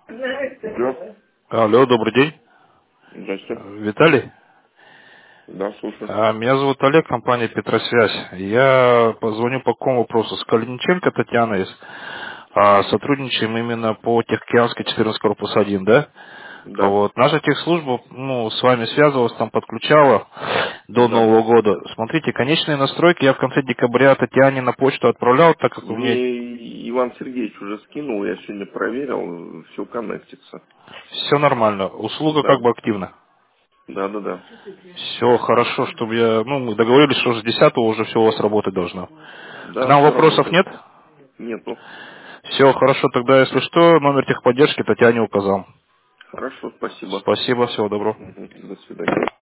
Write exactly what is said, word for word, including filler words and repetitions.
Да, Алло, добрый день. здрасте. Виталий? Да, слушаю. А, Меня зовут Олег, компания Петросвязь. Я позвоню по какому вопросу? С Калиниченко Татьяной а, сотрудничаем именно по Тихоокеанской четырнадцать корпус один, да? Да, Вот. Наша техслужба ну, с вами связывалась, там подключала до да. Нового года. Смотрите, конечные настройки я в конце декабря Татьяне на почту отправлял, так как у меня Мне Иван Сергеевич уже скинул, я сегодня проверил, все коннектится. все нормально. Услуга Да, как бы активна. да, да, да. Все хорошо, чтобы я... Ну, мы договорились, что с десятого уже все у вас работать должно. К Да, нам все вопросов работает. нет? Нету. Все хорошо, тогда, если что, номер техподдержки Татьяне указал. Хорошо, спасибо. Спасибо, всего доброго. Мгм, до свидания.